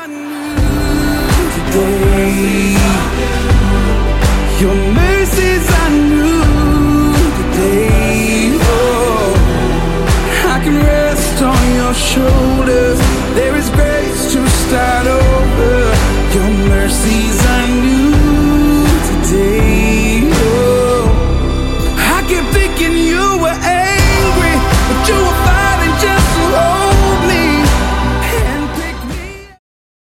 today. Your mercies I knew today. Oh, I can rest on your shoulders.